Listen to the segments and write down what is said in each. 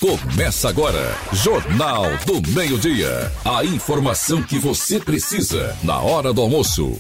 Começa agora, Jornal do Meio-Dia. A informação que você precisa na hora do almoço.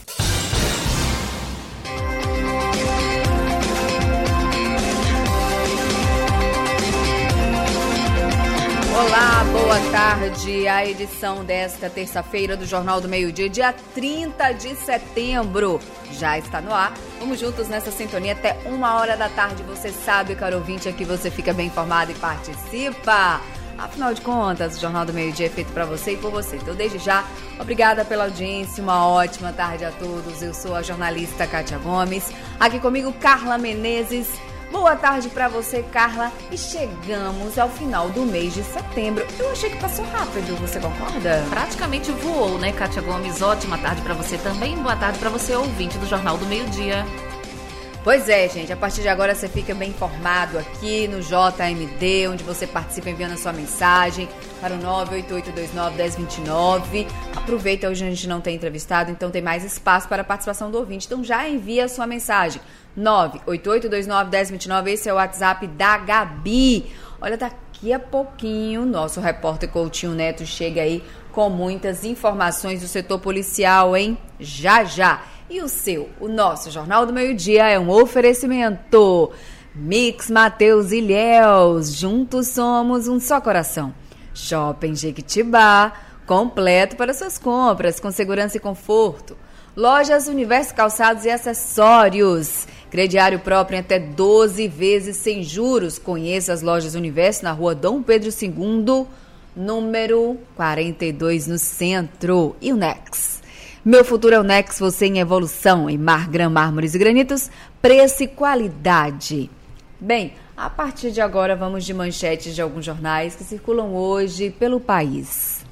Olá, boa tarde. A edição desta terça-feira do Jornal do Meio-Dia, dia 30 de setembro, já está no ar. Vamos juntos nessa sintonia até 1h da tarde. Você sabe, caro ouvinte, aqui você fica bem informado e participa. Afinal de contas, o Jornal do Meio-Dia é feito para você e por você. Então, desde já, obrigada pela audiência, uma ótima tarde a todos. Eu sou a jornalista Kátia Gomes, aqui comigo Carla Menezes. Boa tarde para você, Carla. E chegamos ao final do mês de setembro. Eu achei que passou rápido, você concorda? Praticamente voou, né, Kátia Gomes? Ótima tarde para você também. Boa tarde para você, ouvinte do Jornal do Meio-Dia. Pois é, gente. A partir de agora você fica bem informado aqui no JMD, onde você participa enviando a sua mensagem para o 98829-1029. Aproveita, hoje a gente não tem entrevistado, então tem mais espaço para a participação do ouvinte. Então já envia a sua mensagem. 98829-1029, esse é o WhatsApp da Gabi. Olha, daqui a pouquinho, nosso repórter Coutinho Neto chega aí com muitas informações do setor policial, hein? Já, já. E o seu, o nosso Jornal do Meio-Dia é um oferecimento. Mix Mateus Ilhéus, juntos somos um só coração. Shopping Jequitibá, completo para suas compras, com segurança e conforto. Lojas Universo Calçados e Acessórios. Crediário próprio em até 12 vezes sem juros. Conheça as Lojas Universo na rua Dom Pedro II, número 42, no centro. E o Nex. Meu futuro é o Nex, você em evolução. Em Margram, mármores e granitos, preço e qualidade. Bem, a partir de agora vamos de manchetes de alguns jornais que circulam hoje pelo país.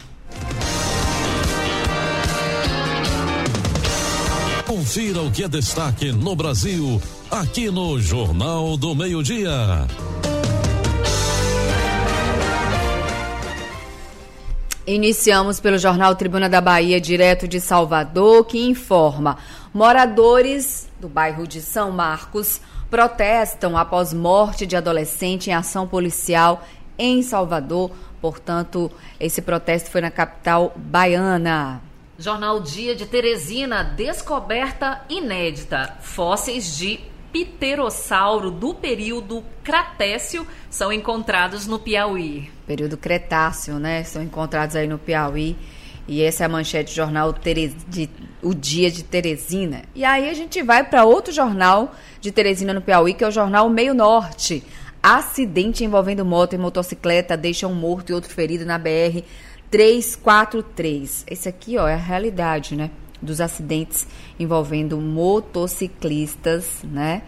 Confira o que é destaque no Brasil, aqui no Jornal do Meio-Dia. Iniciamos pelo jornal Tribuna da Bahia, direto de Salvador, que informa: moradores do bairro de São Marcos protestam após morte de adolescente em ação policial em Salvador. Portanto, esse protesto foi na capital baiana. Jornal Dia de Teresina, descoberta inédita. Fósseis de pterossauro do período Cretáceo são encontrados no Piauí. Período Cretáceo, né? São encontrados aí no Piauí. E essa é a manchete do jornal O Dia de Teresina. E aí a gente vai para outro jornal de Teresina no Piauí, que é o jornal Meio Norte. Acidente envolvendo moto e motocicleta deixa um morto e outro ferido na BR 343. Esse aqui, ó, é a realidade, né, dos acidentes envolvendo motociclistas, né,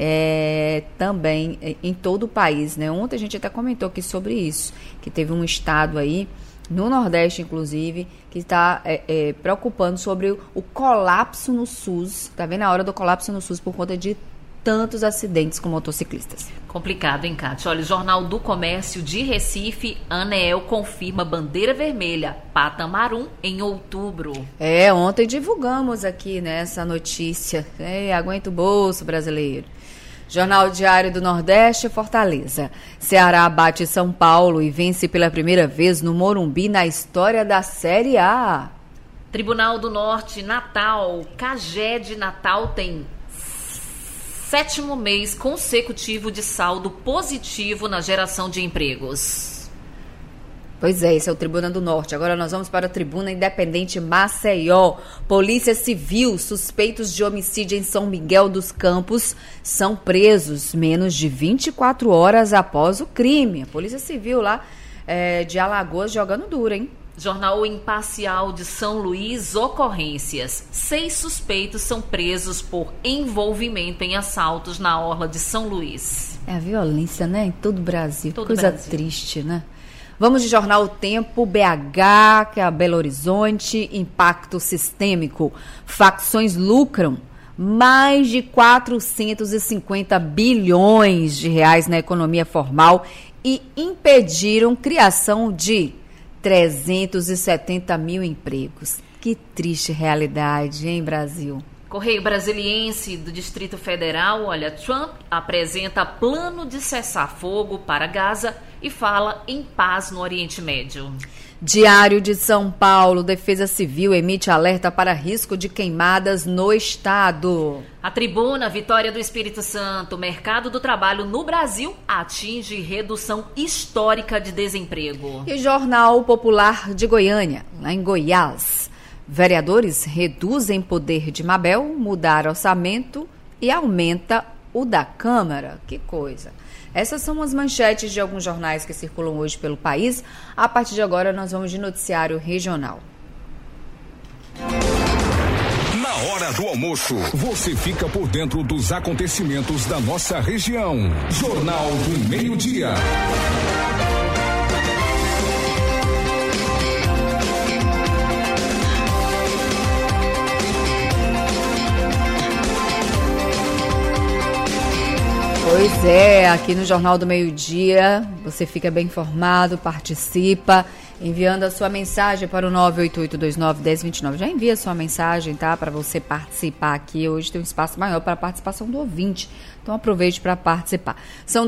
também em todo o país, né. Ontem a gente até comentou aqui sobre isso, que teve um estado aí, no Nordeste inclusive, que está preocupando sobre o colapso no SUS, tá vendo a hora do colapso no SUS por conta de tantos acidentes com motociclistas. Complicado, hein, Kátia? Olha, o Jornal do Comércio de Recife, ANEEL confirma bandeira vermelha, Patamarum, em outubro. Ontem divulgamos aqui, né, essa notícia. Aguenta o bolso brasileiro. Jornal Diário do Nordeste, Fortaleza. Ceará bate São Paulo e vence pela primeira vez no Morumbi na história da Série A. Tribunal do Norte, Natal. CAGED Natal tem 7º mês consecutivo de saldo positivo na geração de empregos. Pois é, esse é o Tribuna do Norte. Agora nós vamos para a Tribuna Independente Maceió. Polícia Civil, suspeitos de homicídio em São Miguel dos Campos são presos menos de 24 horas após o crime. A Polícia Civil lá de Alagoas jogando duro, hein? Jornal Imparcial de São Luís, ocorrências. 6 suspeitos são presos por envolvimento em assaltos na orla de São Luís. É a violência, né? Em todo o Brasil. Coisa triste, né? Vamos de Jornal O Tempo, BH, que é a Belo Horizonte, impacto sistêmico. Facções lucram mais de 450 bilhões de reais na economia formal e impediram criação de 370 mil empregos. Que triste realidade, hein, Brasil? Correio Brasiliense do Distrito Federal, olha, Trump apresenta plano de cessar fogo para Gaza e fala em paz no Oriente Médio. Diário de São Paulo, Defesa Civil emite alerta para risco de queimadas no estado. A Tribuna, Vitória do Espírito Santo, mercado do trabalho no Brasil atinge redução histórica de desemprego. E Jornal Popular de Goiânia, lá em Goiás. Vereadores reduzem poder de Mabel, mudar orçamento e aumenta o da Câmara. Que coisa! Essas são as manchetes de alguns jornais que circulam hoje pelo país. A partir de agora, nós vamos de noticiário regional. Na hora do almoço, você fica por dentro dos acontecimentos da nossa região. Jornal do Meio-Dia. Pois é, aqui no Jornal do Meio-Dia, você fica bem informado, participa, enviando a sua mensagem para o 988291029. Já envia a sua mensagem, tá? Para você participar aqui. Hoje tem um espaço maior para a participação do ouvinte. Então aproveite para participar. São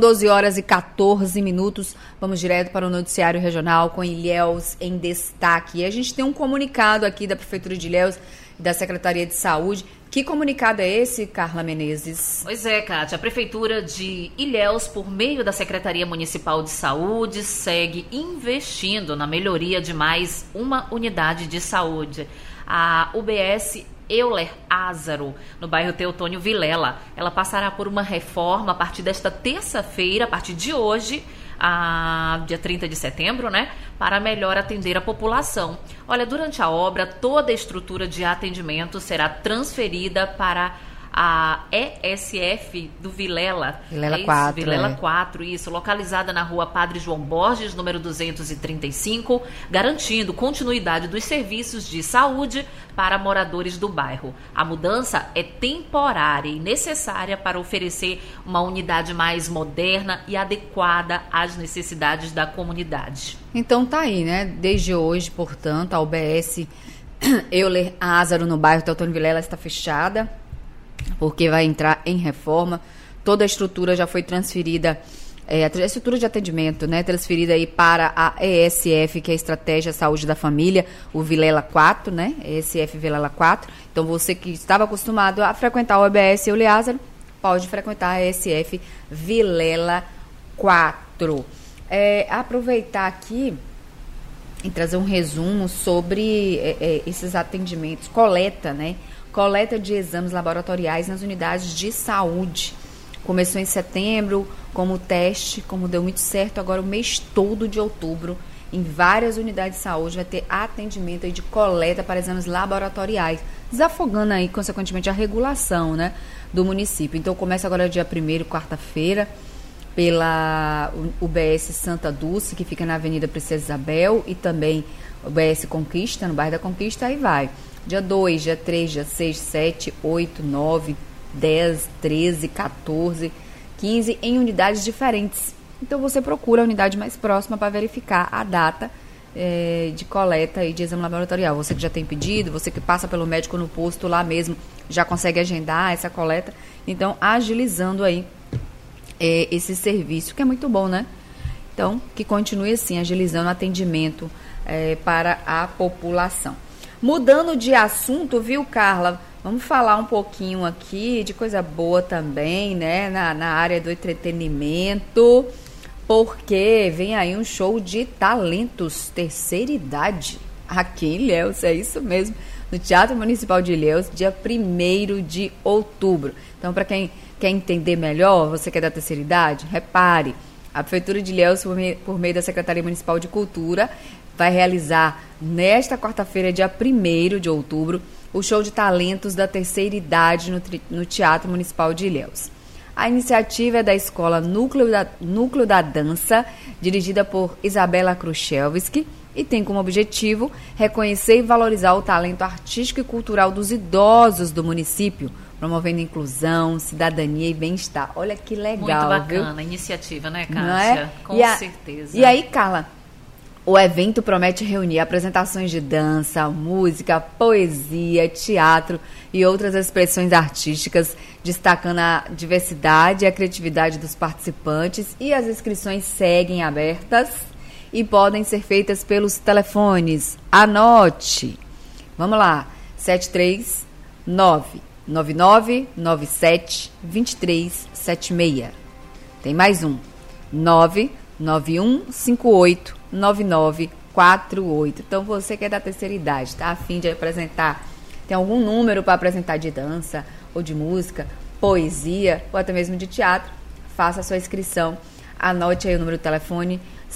12h14. Vamos direto para o noticiário regional com Ilhéus em destaque. E a gente tem um comunicado aqui da Prefeitura de Ilhéus e da Secretaria de Saúde. Que comunicado é esse, Carla Menezes? Pois é, Kátia. A Prefeitura de Ilhéus, por meio da Secretaria Municipal de Saúde, segue investindo na melhoria de mais uma unidade de saúde. A UBS Euler Ázaro, no bairro Teotônio Vilela. Ela passará por uma reforma a partir desta terça-feira, a partir de hoje, dia 30 de setembro, né? Para melhor atender a população. Olha, durante a obra, toda a estrutura de atendimento será transferida para a ESF do Vilela. Vilela 4. Vilela 4, isso. Localizada na rua Padre João Borges, número 235, garantindo continuidade dos serviços de saúde para moradores do bairro. A mudança é temporária e necessária para oferecer uma unidade mais moderna e adequada às necessidades da comunidade. Então tá aí, né? Desde hoje, portanto, a UBS Euler Ázaro no bairro Teotônio Vilela está fechada, porque vai entrar em reforma. Toda a estrutura já foi transferida, a estrutura de atendimento, né, transferida aí para a ESF, que é a Estratégia Saúde da Família, o Vilela 4, né, ESF Vilela 4. Então, você que estava acostumado a frequentar o EBS Euler Ázaro, pode frequentar a ESF Vilela 4. Aproveitar aqui e trazer um resumo sobre esses atendimentos, coleta, né, coleta de exames laboratoriais nas unidades de saúde. Começou em setembro como teste, como deu muito certo, agora o mês todo de outubro, em várias unidades de saúde, vai ter atendimento aí de coleta para exames laboratoriais, desafogando aí, consequentemente, a regulação, né, do município. Então, começa agora dia 1º, quarta-feira, pela UBS Santa Dulce, que fica na Avenida Princesa Isabel, e também UBS Conquista, no bairro da Conquista, aí vai. Dia 2, dia 3, dia 6, 7, 8, 9, 10, 13, 14, 15, em unidades diferentes. Então, você procura a unidade mais próxima para verificar a data de coleta e de exame laboratorial. Você que já tem pedido, você que passa pelo médico no posto lá mesmo, já consegue agendar essa coleta. Então, agilizando aí esse serviço, que é muito bom, né? Então, que continue assim, agilizando o atendimento para a população. Mudando de assunto, viu, Carla? Vamos falar um pouquinho aqui de coisa boa também, né? Na área do entretenimento, porque vem aí um show de talentos terceira idade aqui em Ilhéus, é isso mesmo, no Teatro Municipal de Ilhéus, dia 1º de outubro. Então, para quem quer entender melhor, você que é da terceira idade, repare, a Prefeitura de Ilhéus, por meio da Secretaria Municipal de Cultura, vai realizar nesta quarta-feira, dia 1º de outubro, o show de talentos da terceira idade no Teatro Municipal de Ilhéus. A iniciativa é da Escola Núcleo da Dança, dirigida por Isabela Kruszewski, e tem como objetivo reconhecer e valorizar o talento artístico e cultural dos idosos do município, promovendo inclusão, cidadania e bem-estar. Olha que legal, muito bacana, viu? A iniciativa, né, Kátia? Não é? Com certeza. E aí, Carla, O evento promete reunir apresentações de dança, música, poesia, teatro e outras expressões artísticas, destacando a diversidade e a criatividade dos participantes, e as inscrições seguem abertas e podem ser feitas pelos telefones. Anote! Vamos lá, 739-9997-2376. Tem mais um, 991589948. Então, você que é da terceira idade, está a fim de apresentar, tem algum número para apresentar de dança, ou de música, poesia, ou até mesmo de teatro, faça a sua inscrição. Anote aí o número do telefone,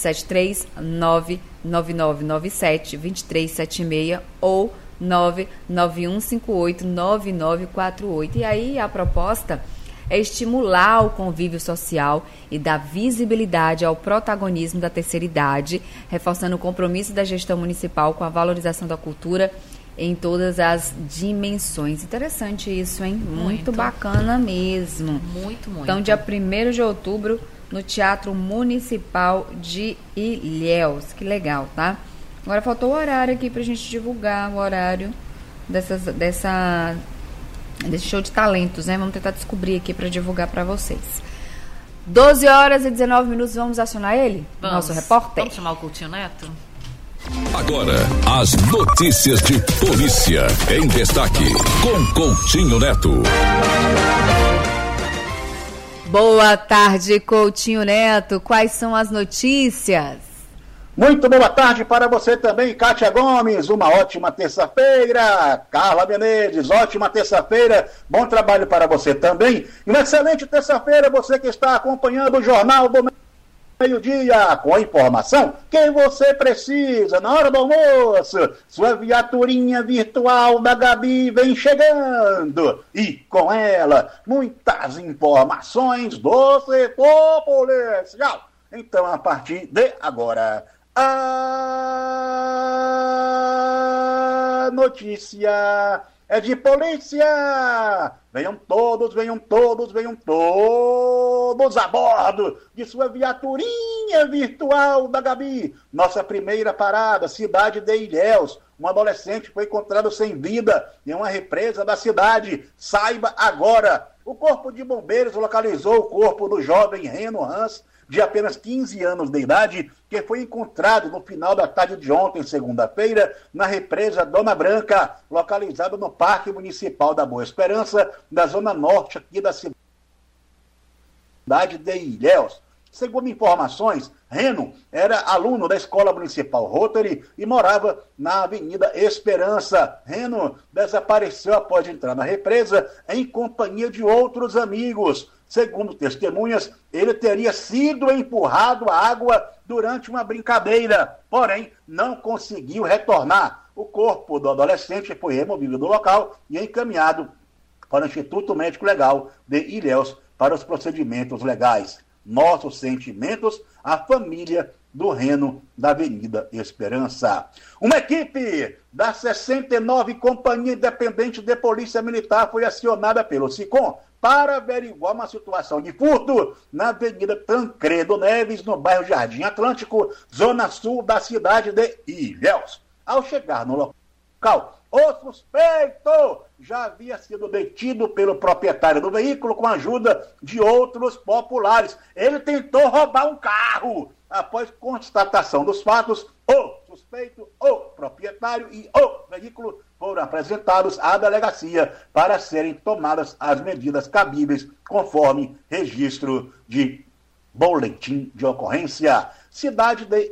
7399997-2376 ou 991589948. E aí a proposta é estimular o convívio social e dar visibilidade ao protagonismo da terceira idade, reforçando o compromisso da gestão municipal com a valorização da cultura em todas as dimensões. Interessante isso, hein? Muito bacana mesmo. Muito. Então, dia 1º de outubro, no Teatro Municipal de Ilhéus. Que legal, tá? Agora faltou o horário aqui pra gente divulgar o horário desse show de talentos, né? Vamos tentar descobrir aqui para divulgar para vocês. 12h19, vamos acionar ele? Vamos. Nosso repórter. Vamos chamar o Coutinho Neto? Agora, as notícias de polícia em destaque, com Coutinho Neto. Boa tarde, Coutinho Neto. Quais são as notícias? Muito boa tarde para você também, Kátia Gomes. Uma ótima terça-feira. Carla Menezes, ótima terça-feira. Bom trabalho para você também. E uma excelente terça-feira, você que está acompanhando o Jornal do Meio-Dia, com a informação que você precisa na hora do almoço. Sua viaturinha virtual da Gabi vem chegando. E com ela, muitas informações do setor policial. Então, a partir de agora, a notícia é de polícia. Venham todos a bordo de sua viaturinha virtual da Gabi. Nossa primeira parada, cidade de Ilhéus. Um adolescente foi encontrado sem vida em uma represa da cidade. Saiba agora. O Corpo de Bombeiros localizou o corpo do jovem Reno Hans, de apenas 15 anos de idade, que foi encontrado no final da tarde de ontem, segunda-feira, na represa Dona Branca, localizada no Parque Municipal da Boa Esperança, na zona norte aqui da cidade de Ilhéus. Segundo informações, Reno era aluno da Escola Municipal Rotary e morava na Avenida Esperança. Reno desapareceu após entrar na represa em companhia de outros amigos. Segundo testemunhas, ele teria sido empurrado à água durante uma brincadeira, porém não conseguiu retornar. O corpo do adolescente foi removido do local e encaminhado para o Instituto Médico Legal de Ilhéus para os procedimentos legais. Nossos sentimentos à família do Reno da Avenida Esperança. Uma equipe da 69 Companhia Independente de Polícia Militar foi acionada pelo SICOM para averiguar uma situação de furto na Avenida Tancredo Neves, no bairro Jardim Atlântico, zona sul da cidade de Ilhéus. Ao chegar no local, o suspeito já havia sido detido pelo proprietário do veículo com a ajuda de outros populares. Ele tentou roubar um carro. Após constatação dos fatos, o suspeito, o proprietário e o veículo foram apresentados à delegacia para serem tomadas as medidas cabíveis, conforme registro de boletim de ocorrência. Cidade de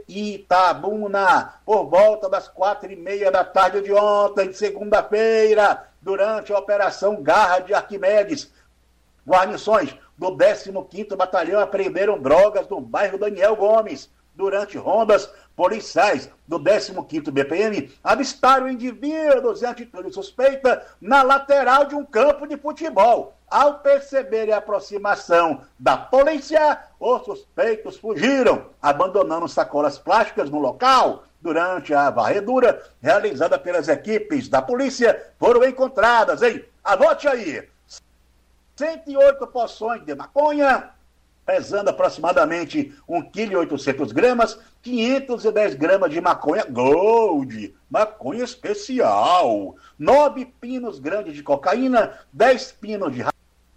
Itabuna, por volta das 4h30 da tarde de ontem, segunda-feira, durante a Operação Garra de Arquimedes, guarnições do 15º Batalhão apreenderam drogas no bairro Daniel Gomes. Durante rondas, policiais do 15º BPM avistaram indivíduos em atitude suspeita na lateral de um campo de futebol. Ao perceberem a aproximação da polícia, os suspeitos fugiram, abandonando sacolas plásticas no local. Durante a varredura realizada pelas equipes da polícia, foram encontradas, anote aí, 108 porções de maconha, pesando aproximadamente 1,8 kg, 510 gramas de maconha Gold, maconha especial, 9 pinos grandes de cocaína, 10 pinos de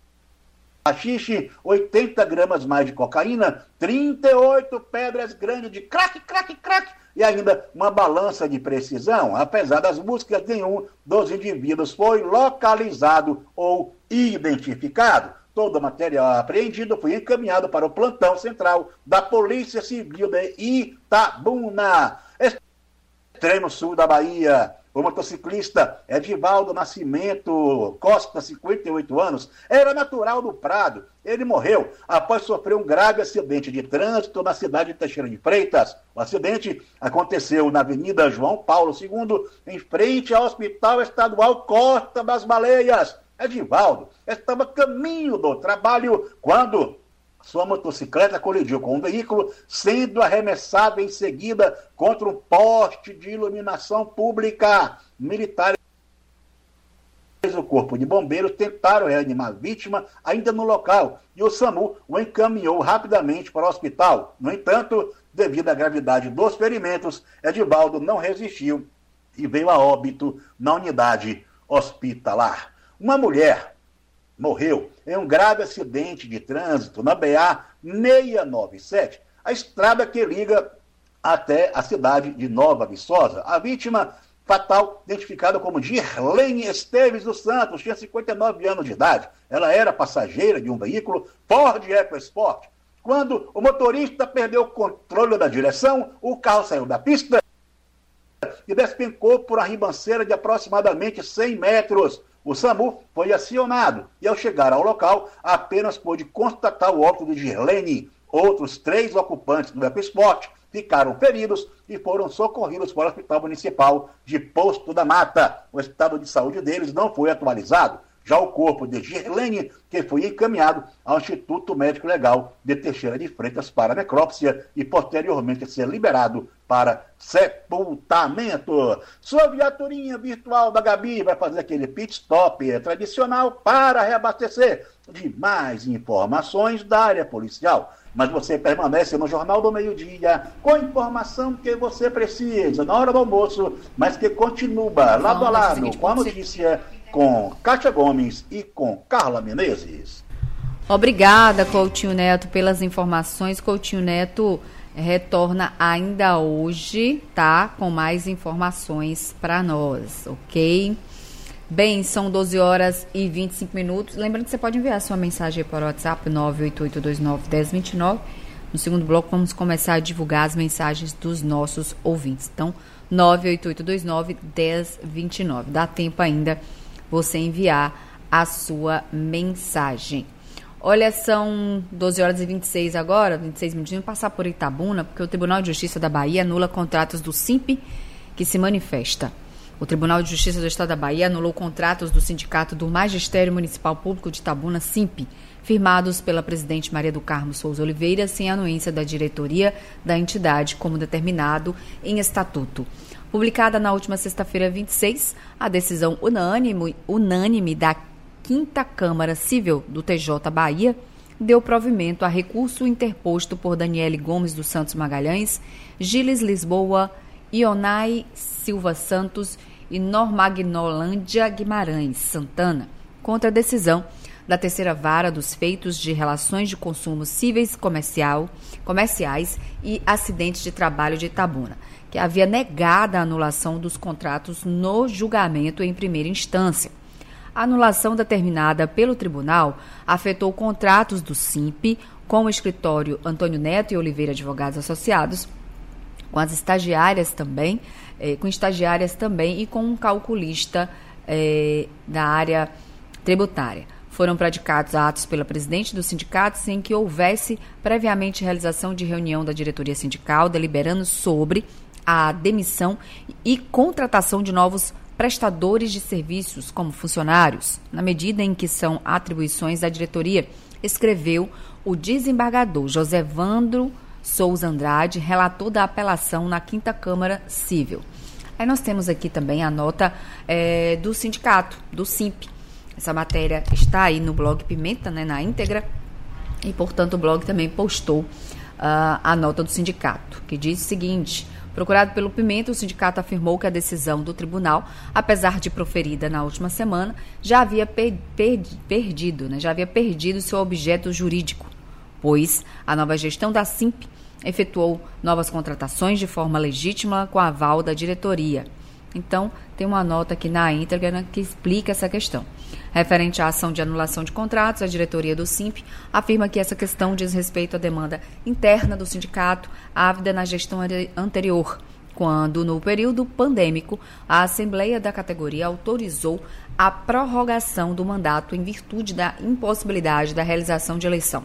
haxixe, 80 gramas mais de cocaína, 38 pedras grandes de crack, e ainda uma balança de precisão. Apesar das buscas, nenhum dos indivíduos foi localizado ou identificado. Todo o material apreendido foi encaminhado para o plantão central da Polícia Civil de Itabuna, extremo sul da Bahia. O motociclista Edivaldo Nascimento Costa, 58 anos, era natural do Prado. Ele morreu após sofrer um grave acidente de trânsito na cidade de Teixeira de Freitas. O acidente aconteceu na Avenida João Paulo II, em frente ao Hospital Estadual Costa das Baleias. Edivaldo estava a caminho do trabalho quando sua motocicleta colidiu com um veículo, sendo arremessado em seguida contra um poste de iluminação pública. Militares do Corpo de Bombeiros tentaram reanimar a vítima ainda no local e o SAMU o encaminhou rapidamente para o hospital. No entanto, devido à gravidade dos ferimentos, Edivaldo não resistiu e veio a óbito na unidade hospitalar. Uma mulher morreu em um grave acidente de trânsito na BA-697, a estrada que liga até a cidade de Nova Viçosa. A vítima fatal, identificada como Girlene Esteves dos Santos, tinha 59 anos de idade. Ela era passageira de um veículo Ford EcoSport. Quando o motorista perdeu o controle da direção, o carro saiu da pista e despencou por uma ribanceira de aproximadamente 100 metros. O SAMU foi acionado e, ao chegar ao local, apenas pôde constatar o óbito de Girlene. Outros 3 ocupantes do EcoSport ficaram feridos e foram socorridos para o Hospital Municipal de Posto da Mata. O estado de saúde deles não foi atualizado. Já o corpo de Girlene, que foi encaminhado ao Instituto Médico Legal de Teixeira de Freitas para necrópsia e posteriormente ser liberado para sepultamento. Sua viaturinha virtual da Gabi vai fazer aquele pit stop tradicional para reabastecer de mais informações da área policial. Mas você permanece no Jornal do Meio-Dia com a informação que você precisa na hora do almoço, mas que continua lado a lado com a notícia, com Kátia Gomes e com Carla Menezes. Obrigada, Coutinho Neto, pelas informações. Coutinho Neto retorna ainda hoje, tá? Com mais informações para nós, ok? Bem, são 12 horas e 25 minutos. Lembrando que você pode enviar sua mensagem para o WhatsApp 988291029. No segundo bloco, vamos começar a divulgar as mensagens dos nossos ouvintes. Então, 988291029. Dá tempo ainda você enviar a sua mensagem. Olha, são 12 horas e 26 agora, 26 minutinhos, passar por Itabuna, porque o Tribunal de Justiça da Bahia anula contratos do SIMP que se manifesta. O Tribunal de Justiça do Estado da Bahia anulou contratos do Sindicato do Magistério Municipal Público de Itabuna, SIMP, firmados pela presidente Maria do Carmo Souza Oliveira, sem anuência da diretoria da entidade, como determinado em estatuto. Publicada na última sexta-feira, 26, a decisão unânime da 5ª Câmara Civil do TJ Bahia deu provimento a recurso interposto por Daniele Gomes dos Santos Magalhães, Gilles Lisboa, Ionai Silva Santos e Normagnolândia Guimarães Santana, contra a decisão da 3ª Vara dos Feitos de Relações de Consumo Cíveis Comerciais e Acidentes de Trabalho de Itabuna, que havia negado a anulação dos contratos no julgamento em primeira instância. A anulação determinada pelo tribunal afetou contratos do SIMP com o escritório Antônio Neto e Oliveira Advogados Associados, com as estagiárias também, e com um calculista da área tributária. Foram praticados atos pela presidente do sindicato sem que houvesse previamente realização de reunião da diretoria sindical, deliberando sobre a demissão e contratação de novos prestadores de serviços como funcionários, na medida em que são atribuições da diretoria, escreveu o desembargador José Vandro Souza Andrade, relator da apelação na 5ª Câmara Civil. Aí nós temos aqui também a nota do sindicato, do SIMP. Essa matéria está aí no blog Pimenta, né, na íntegra. E, portanto, o blog também postou a nota do sindicato, que diz o seguinte: procurado pelo Pimenta, o sindicato afirmou que a decisão do tribunal, apesar de proferida na última semana, já havia perdido seu objeto jurídico, pois a nova gestão da Simp efetuou novas contratações de forma legítima com aval da diretoria. Então, tem uma nota aqui na íntegra que explica essa questão. Referente à ação de anulação de contratos, a diretoria do Simp afirma que essa questão diz respeito à demanda interna do sindicato, ávida na gestão anterior, quando, no período pandêmico, a Assembleia da categoria autorizou a prorrogação do mandato em virtude da impossibilidade da realização de eleição.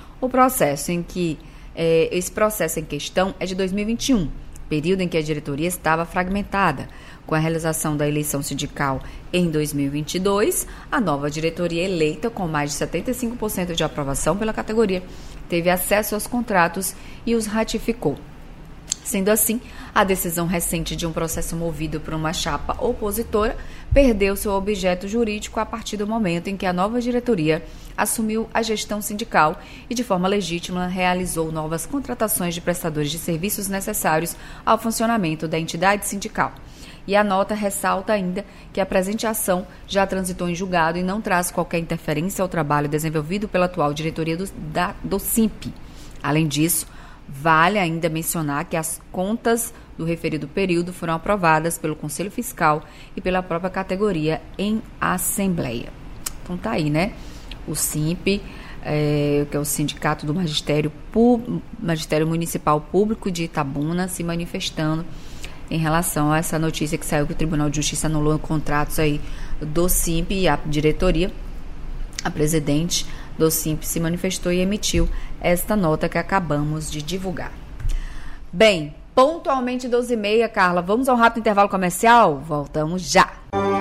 Esse processo em questão é de 2021, período em que a diretoria estava fragmentada. Com a realização da eleição sindical em 2022, a nova diretoria eleita, com mais de 75% de aprovação pela categoria, teve acesso aos contratos e os ratificou. Sendo assim, a decisão recente de um processo movido por uma chapa opositora perdeu seu objeto jurídico a partir do momento em que a nova diretoria assumiu a gestão sindical e, de forma legítima, realizou novas contratações de prestadores de serviços necessários ao funcionamento da entidade sindical. E a nota ressalta ainda que a presente ação já transitou em julgado e não traz qualquer interferência ao trabalho desenvolvido pela atual diretoria do Simp. Além disso, vale ainda mencionar que as contas do referido período foram aprovadas pelo Conselho Fiscal e pela própria categoria em assembleia. Então tá aí, né? O Simp, que é o Sindicato do Magistério Municipal Público de Itabuna, se manifestando em relação a essa notícia que saiu que o Tribunal de Justiça anulou contratos aí do Simp, e a diretoria, a presidente do Simp, se manifestou e emitiu esta nota que acabamos de divulgar. Bem, pontualmente 12h30, Carla, vamos ao rápido intervalo comercial? Voltamos já.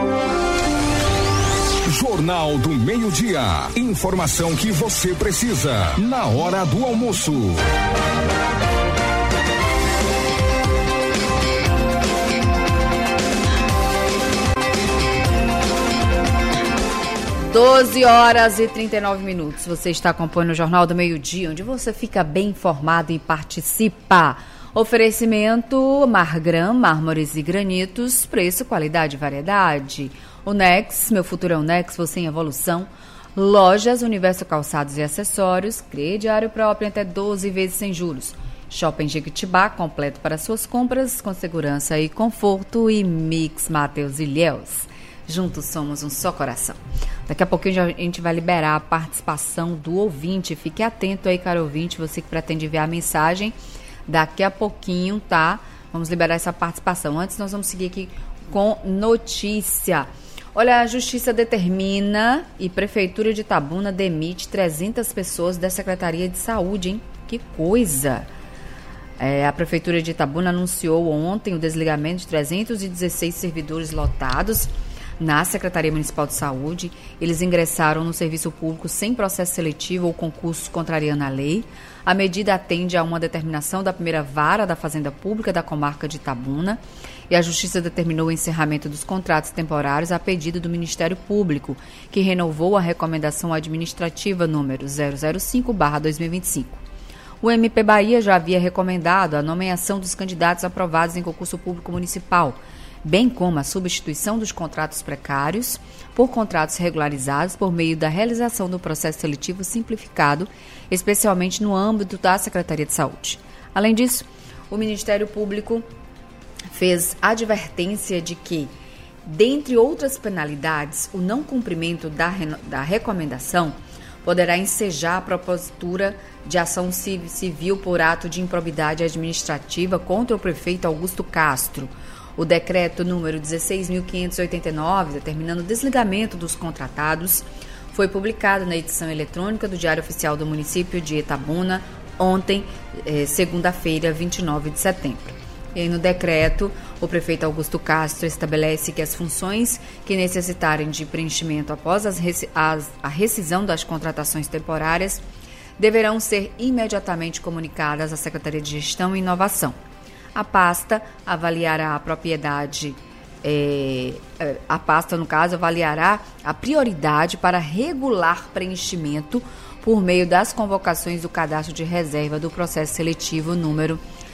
Jornal do Meio-Dia. Informação que você precisa na hora do almoço. 12h39. Você está acompanhando o Jornal do Meio-Dia, onde você fica bem informado e participa. Oferecimento Margram, mármores e granitos, preço, qualidade e variedade. Unex, meu futuro é Unex, você em evolução. Lojas Universo Calçados e Acessórios, crediário próprio até 12 vezes sem juros. Shopping Jequitibá, completo para suas compras, com segurança e conforto. E Mix Mateus Ilhéus. Juntos somos um só coração. Daqui a pouquinho a gente vai liberar a participação do ouvinte. Fique atento aí, caro ouvinte, você que pretende enviar a mensagem. Daqui a pouquinho, tá? Vamos liberar essa participação. Antes, nós vamos seguir aqui com notícia. Olha, a Justiça determina e Prefeitura de Itabuna demite 300 pessoas da Secretaria de Saúde, hein? Que coisa! A Prefeitura de Itabuna anunciou ontem o desligamento de 316 servidores lotados na Secretaria Municipal de Saúde. Eles ingressaram no serviço público sem processo seletivo ou concurso contrariando a lei. A medida atende a uma determinação da primeira vara da Fazenda Pública da comarca de Itabuna, e a Justiça determinou o encerramento dos contratos temporários a pedido do Ministério Público, que renovou a recomendação administrativa número 005/2025. O MP Bahia já havia recomendado a nomeação dos candidatos aprovados em concurso público municipal, bem como a substituição dos contratos precários por contratos regularizados por meio da realização do processo seletivo simplificado, especialmente no âmbito da Secretaria de Saúde. Além disso, o Ministério Público fez advertência de que, dentre outras penalidades, o não cumprimento da recomendação poderá ensejar a propositura de ação civil por ato de improbidade administrativa contra o prefeito Augusto Castro. O decreto número 16.589, determinando o desligamento dos contratados, foi publicado na edição eletrônica do Diário Oficial do Município de Itabuna, ontem, segunda-feira, 29 de setembro. E aí, no decreto, o prefeito Augusto Castro estabelece que as funções que necessitarem de preenchimento após a rescisão das contratações temporárias deverão ser imediatamente comunicadas à Secretaria de Gestão e Inovação. A pasta avaliará avaliará a prioridade para regular preenchimento por meio das convocações do cadastro de reserva do processo seletivo número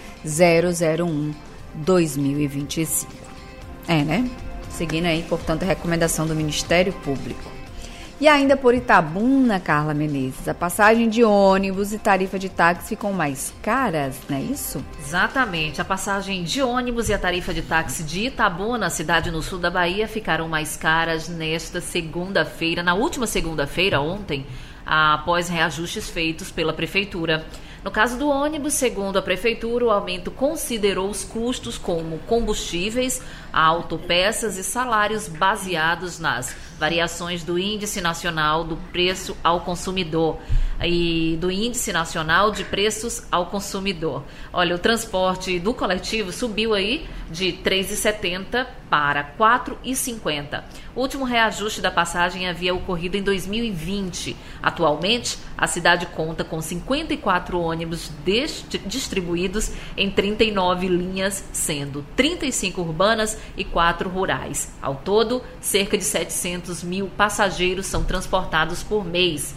001/2025. Né? Seguindo aí, portanto, a recomendação do Ministério Público. E ainda por Itabuna, Carla Menezes, a passagem de ônibus e tarifa de táxi ficam mais caras, não é isso? Exatamente. A passagem de ônibus e a tarifa de táxi de Itabuna, cidade no sul da Bahia, ficaram mais caras nesta segunda-feira, na última segunda-feira, ontem, após reajustes feitos pela Prefeitura. No caso do ônibus, segundo a Prefeitura, o aumento considerou os custos como combustíveis, autopeças e salários baseados nas variações do Índice Nacional do Preço ao Consumidor e do Índice Nacional de Preços ao Consumidor. Olha, o transporte do coletivo subiu aí de R$ 3,70 para R$ 4,50. O último reajuste da passagem havia ocorrido em 2020. Atualmente, a cidade conta com 54 ônibus distribuídos em 39 linhas, sendo 35 urbanas e 4 rurais. Ao todo, cerca de 700 mil passageiros são transportados por mês.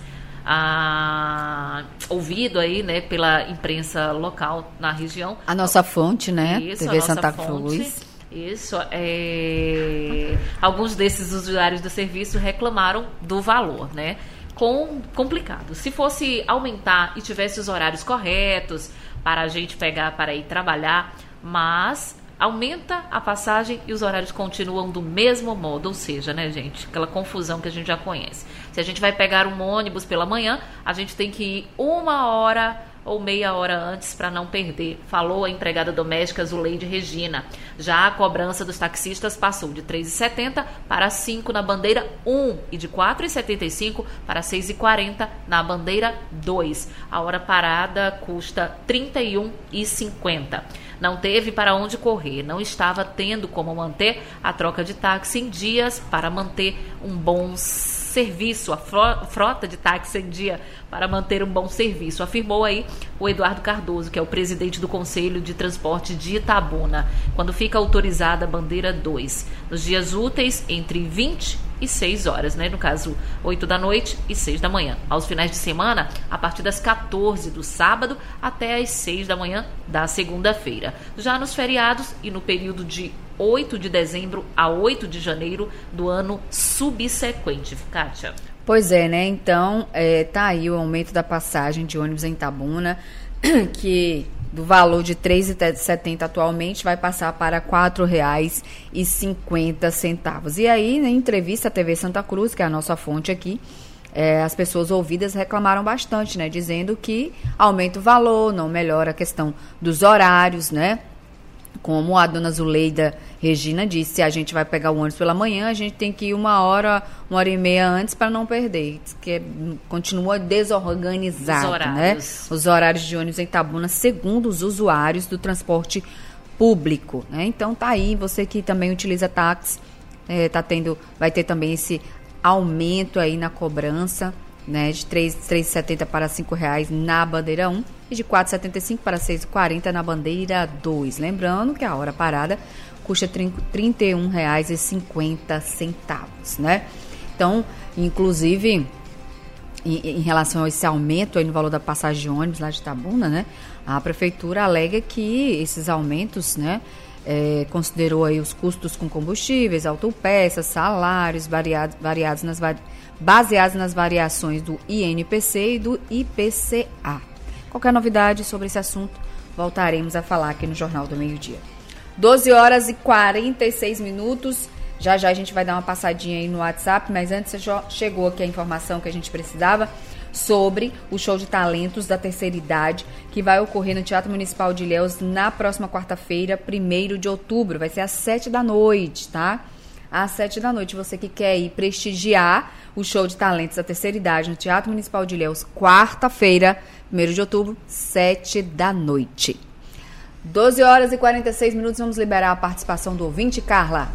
Ouvido aí, né, pela imprensa local na região. A nossa fonte, né? Isso, TV a nossa Santa fonte. Cruz. Isso, alguns desses usuários do serviço reclamaram do valor, né? Complicado. Se fosse aumentar e tivesse os horários corretos para a gente pegar para ir trabalhar, mas aumenta a passagem e os horários continuam do mesmo modo, ou seja, né, gente, aquela confusão que a gente já conhece. Se a gente vai pegar um ônibus pela manhã, a gente tem que ir 1 hora ou meia hora antes para não perder, falou a empregada doméstica Zuleide Regina. Já a cobrança dos taxistas passou de R$ 3,70 para R$ 5 na bandeira 1 e de R$ 4,75 para R$ 6,40 na bandeira 2. A hora parada custa R$ 31,50. Não teve para onde correr, não estava tendo como manter a troca de táxi em dias para manter um bom serviço, a frota de táxi em dia para manter um bom serviço, afirmou aí o Eduardo Cardoso, que é o presidente do Conselho de Transporte de Itabuna, quando fica autorizada a bandeira 2, nos dias úteis entre 20 e 6 horas, né? No caso, 8 da noite e 6 da manhã. Aos finais de semana, a partir das 14 do sábado até as 6 da manhã da segunda-feira. Já nos feriados e no período de 8 de dezembro a 8 de janeiro do ano subsequente. Kátia. Pois é, né? Então, tá aí o aumento da passagem de ônibus em Itabuna, que do valor de R$ 3,70 atualmente vai passar para R$ 4,50. E aí, na entrevista à TV Santa Cruz, que é a nossa fonte aqui, as pessoas ouvidas reclamaram bastante, né? Dizendo que aumenta o valor, não melhora a questão dos horários, né? Como a dona Zuleida Regina disse, se a gente vai pegar o ônibus pela manhã, a gente tem que ir 1 hora e meia antes para não perder. Que continua desorganizado, né? Os horários de ônibus em Itabuna, segundo os usuários do transporte público, né? Então tá aí, você que também utiliza táxi, vai ter também esse aumento aí na cobrança, né? De R$ 3,70 para R$ 5,00 na bandeira 1 e de R$ 4,75 para R$ 6,40 na bandeira 2. Lembrando que a hora parada custa R$ 31,50, né? Então, inclusive, em relação a esse aumento aí no valor da passagem de ônibus lá de Itabuna, né? A prefeitura alega que esses aumentos, né? Considerou aí os custos com combustíveis, autopeças, salários baseados nas variações do INPC e do IPCA. Qualquer novidade sobre esse assunto, voltaremos a falar aqui no Jornal do Meio-Dia. 12 horas e 46 minutos. Já a gente vai dar uma passadinha aí no WhatsApp, mas antes chegou aqui a informação que a gente precisava sobre o show de talentos da terceira idade que vai ocorrer no Teatro Municipal de Ilhéus na próxima quarta-feira, 1º de outubro. Vai ser às 7 da noite, tá? Às 7 da noite, você que quer ir prestigiar o show de talentos da terceira idade no Teatro Municipal de Ilhéus, quarta-feira, 1º de outubro, 7 da noite. 12 horas e 46 minutos, vamos liberar a participação do ouvinte, Carla.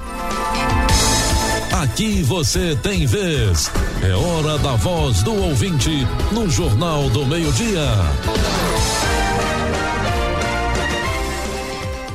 Aqui você tem vez. É hora da voz do ouvinte no Jornal do Meio-Dia.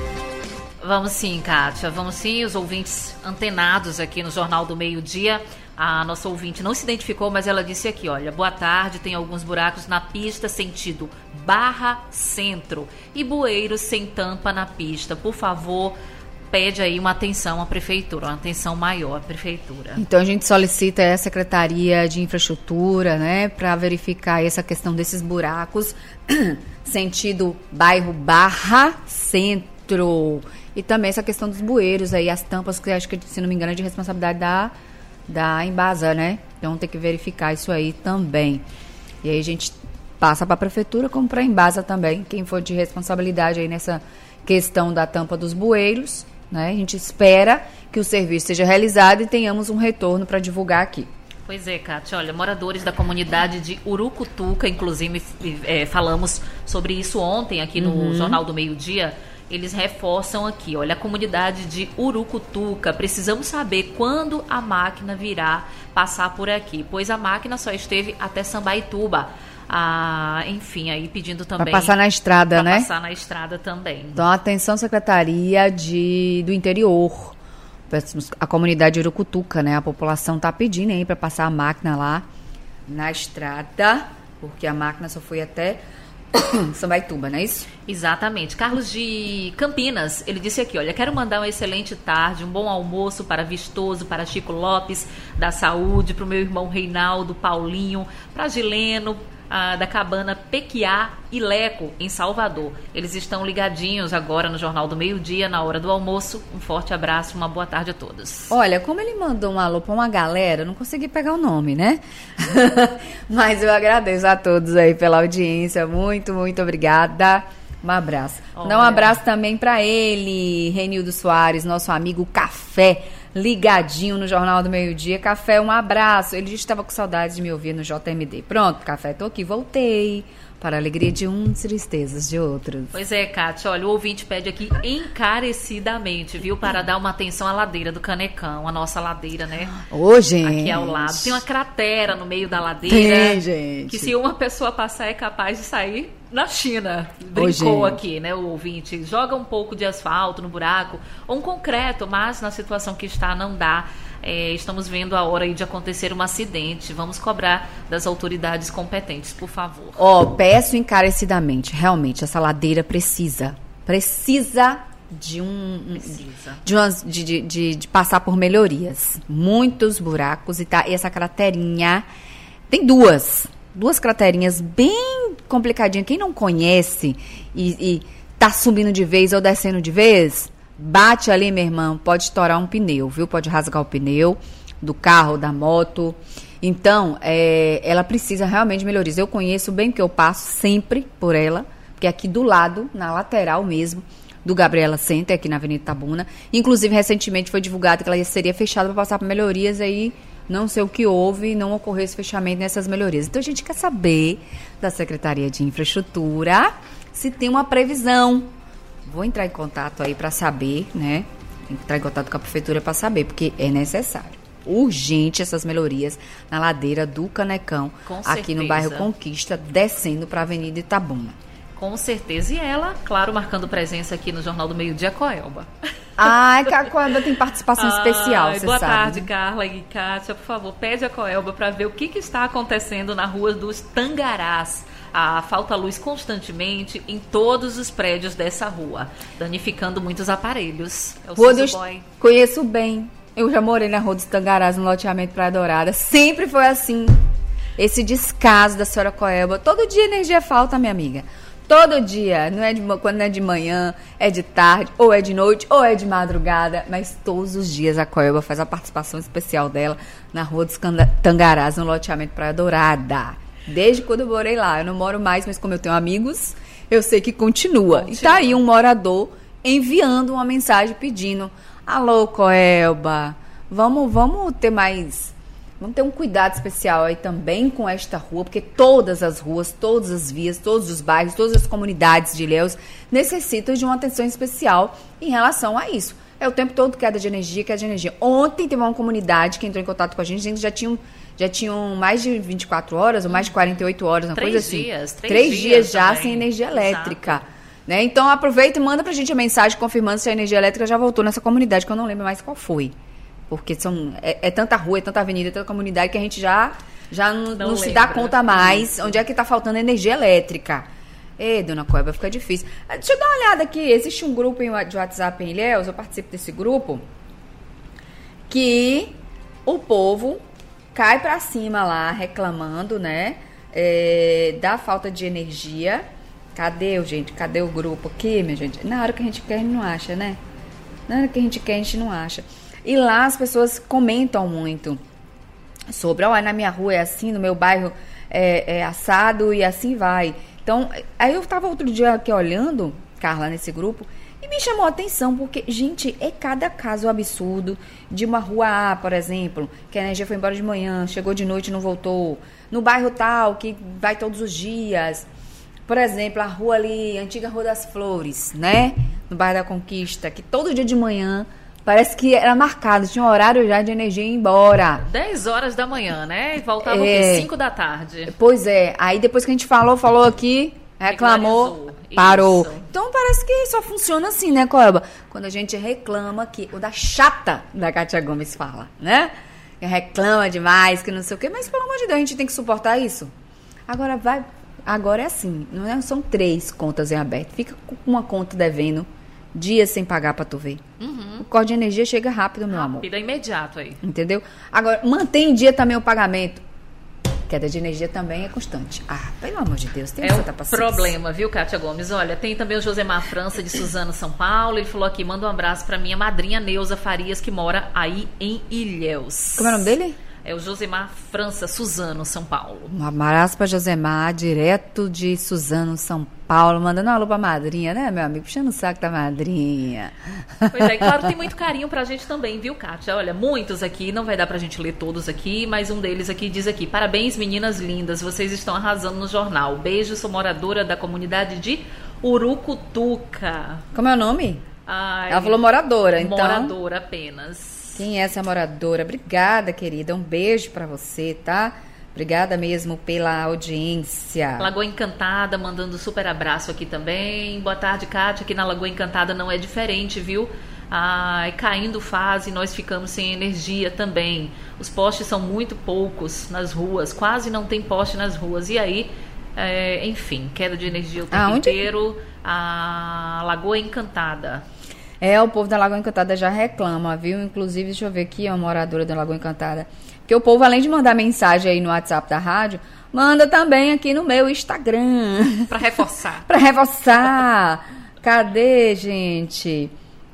Vamos sim, Kátia, vamos sim, os ouvintes antenados aqui no Jornal do Meio-Dia A nossa ouvinte não se identificou, mas ela disse aqui, olha, boa tarde, tem alguns buracos na pista sentido Barra Centro e bueiros sem tampa na pista. Por favor, pede aí uma atenção à prefeitura, uma atenção maior à prefeitura. Então a gente solicita a Secretaria de Infraestrutura, né, para verificar essa questão desses buracos sentido bairro Barra Centro. E também essa questão dos bueiros aí, as tampas, que acho que, se não me engano, é de responsabilidade da Embasa, né? Então tem que verificar isso aí também. E aí a gente passa para a prefeitura como para a Embasa também, quem for de responsabilidade aí nessa questão da tampa dos bueiros, né? A gente espera que o serviço seja realizado e tenhamos um retorno para divulgar aqui. Pois é, Kátia, olha, moradores da comunidade de Urucutuca, inclusive falamos sobre isso ontem aqui no Jornal do Meio-Dia. Eles reforçam aqui, olha, a comunidade de Urucutuca, precisamos saber quando a máquina virá passar por aqui, pois a máquina só esteve até Sambaituba. Enfim, aí pedindo também... Para passar na estrada, né? Para passar na estrada também. Então, atenção, Secretaria do Interior, a comunidade de Urucutuca, né? A população está pedindo aí para passar a máquina lá na estrada, porque a máquina só foi até... Sambaituba, não é isso? Exatamente. Carlos de Campinas, ele disse aqui, olha, quero mandar uma excelente tarde, um bom almoço para Vistoso, para Chico Lopes da Saúde, para o meu irmão Reinaldo, Paulinho, para Gileno, da Cabana Pequiá e Leco, em Salvador. Eles estão ligadinhos agora no Jornal do Meio-Dia, na hora do almoço. Um forte abraço, uma boa tarde a todos. Olha, como ele mandou um alô para uma galera, eu não consegui pegar o nome, né? Mas eu agradeço a todos aí pela audiência. Muito, muito obrigada. Um abraço. Olha. Dá um abraço também para ele, Renildo Soares, nosso amigo Café, ligadinho no Jornal do Meio-Dia. Café, um abraço. Ele estava com saudades de me ouvir no JMD. Pronto, Café, tô aqui, voltei. Para a alegria de uns, tristezas de outros. Pois é, Kátia, olha, o ouvinte pede aqui encarecidamente, viu, para dar uma atenção à ladeira do Canecão, a nossa ladeira, né? Ô, gente. Aqui ao lado. Tem uma cratera no meio da ladeira. Tem, gente. Que se uma pessoa passar é capaz de sair na China. Brincou aqui, né, o ouvinte. Joga um pouco de asfalto no buraco, ou um concreto, mas na situação que está não dá. Estamos vendo a hora aí de acontecer um acidente. Vamos cobrar das autoridades competentes, por favor. Peço encarecidamente, realmente, essa ladeira precisa de passar por melhorias. Muitos buracos e essa craterinha tem duas craterinhas bem complicadinhas. Quem não conhece e tá subindo de vez ou descendo de vez, bate ali, meu irmão, pode estourar um pneu, viu? Pode rasgar o pneu do carro, da moto. Então, ela precisa realmente de melhorias. Eu conheço bem, porque eu passo sempre por ela, porque é aqui do lado, na lateral mesmo, do Gabriela Center, aqui na Avenida Itabuna. Inclusive, recentemente foi divulgado que ela seria fechada para passar por melhorias, aí não sei o que houve, não ocorreu esse fechamento nessas melhorias. Então, a gente quer saber da Secretaria de Infraestrutura se tem uma previsão. Vou entrar em contato aí para saber, né? Entrar em contato com a prefeitura para saber, porque é necessário. Urgente essas melhorias na ladeira do Canecão, aqui no bairro Conquista, descendo para a Avenida Itabuna. Com certeza. E ela, claro, marcando presença aqui no Jornal do Meio-Dia, Coelba. Ai, a Coelba tem participação especial, você boa sabe. Boa tarde, Carla e Kátia. Por favor, pede a Coelba para ver o que está acontecendo na Rua dos Tangarás. Falta luz constantemente em todos os prédios dessa rua, danificando muitos aparelhos. É o Boy. Conheço bem. Eu já morei na Rua dos Tangarás, no loteamento Praia Dourada. Sempre foi assim. Esse descaso da senhora Coelba. Todo dia energia falta, minha amiga. Todo dia. Não é quando não é de manhã, é de tarde, ou é de noite, ou é de madrugada. Mas todos os dias a Coelba faz a participação especial dela na Rua dos Tangarás, no loteamento Praia Dourada. Desde quando eu morei lá. Eu não moro mais, mas como eu tenho amigos, eu sei que continua. E tá aí um morador enviando uma mensagem pedindo: alô, Coelba, vamos ter mais... Vamos ter um cuidado especial aí também com esta rua, porque todas as ruas, todas as vias, todos os bairros, todas as comunidades de Ilhéus necessitam de uma atenção especial em relação a isso. É o tempo todo queda de energia. Ontem teve uma comunidade que entrou em contato com a gente, dizendo que já tinham mais de 24 horas ou mais de 48 horas, uma coisa assim. 3 dias já também, sem energia elétrica. Né? Então aproveita e manda pra gente a mensagem confirmando se a energia elétrica já voltou nessa comunidade, que eu não lembro mais qual foi. Porque é tanta rua, é tanta avenida, é tanta comunidade que a gente já não se dá lembra. conta mais onde é que está faltando energia elétrica. Ei, dona Coiba, fica difícil. Deixa eu dar uma olhada aqui. Existe um grupo de WhatsApp em Ilhéus, eu participo desse grupo, que o povo cai pra cima lá, reclamando, né, da falta de energia. Cadê o grupo aqui, minha gente? Na hora que a gente quer, a gente não acha, né? Na hora que a gente quer, a gente não acha. E lá as pessoas comentam muito sobre, olha, na minha rua é assim, no meu bairro é assado e assim vai. Então, aí eu tava outro dia aqui olhando, Carla, nesse grupo, e me chamou a atenção, porque, gente, é cada caso absurdo de uma rua A, por exemplo, que a energia foi embora de manhã, chegou de noite e não voltou. No bairro tal, que vai todos os dias. Por exemplo, a rua ali, a antiga Rua das Flores, né? No bairro da Conquista, que todo dia de manhã parece que era marcado, tinha um horário já de energia ir embora. 10 horas da manhã, né? E voltava o quê? 5 da tarde. Pois é. Aí depois que a gente falou aqui, reclamou, parou. Isso. Então parece que só funciona assim, né, Coelba? Quando a gente reclama que o da chata da Kátia Gomes fala, né? Que reclama demais, que não sei o quê. Mas, pelo amor de Deus, a gente tem que suportar isso. Agora é assim, não é, são 3 contas em aberto. Fica com uma conta devendo, dias sem pagar pra tu ver. O corte de energia chega rápido, meu amor. Rápido, é imediato aí. Entendeu? Agora, mantém em dia também o pagamento. Queda de energia também é constante. Pelo amor de Deus, tem É um santa paciência. problema, viu, Kátia Gomes? Olha, tem também o Josemar França, de Suzano, São Paulo. Ele falou aqui, manda um abraço pra minha madrinha Neuza Farias, que mora aí em Ilhéus. Como é o nome dele? É o Josemar França, Suzano, São Paulo. Um abraço pra Josemar, direto de Suzano, São Paulo, mandando um alô pra madrinha, né, meu amigo? Puxando o saco da madrinha. Pois é, claro, tem muito carinho pra gente também, viu, Kátia? Olha, muitos aqui, não vai dar pra gente ler todos aqui, mas um deles aqui diz aqui, parabéns, meninas lindas, vocês estão arrasando no jornal. Beijo, sou moradora da comunidade de Urucutuca. Como é o nome? Ai, Ela falou moradora, então. Moradora apenas. Quem é essa moradora? Obrigada, querida. Um beijo pra você, tá? Obrigada mesmo pela audiência. Lagoa Encantada, mandando super abraço aqui também. Boa tarde, Kátia. Aqui na Lagoa Encantada não é diferente, viu? Caindo fase, nós ficamos sem energia também. Os postes são muito poucos nas ruas. Quase não tem poste nas ruas. E aí, enfim, queda de energia o tempo inteiro. A Lagoa Encantada. O povo da Lagoa Encantada já reclama, viu? Inclusive, deixa eu ver aqui, a moradora da Lagoa Encantada. Porque o povo, além de mandar mensagem aí no WhatsApp da rádio, manda também aqui no meu Instagram. Pra reforçar. Pra reforçar. Cadê, gente?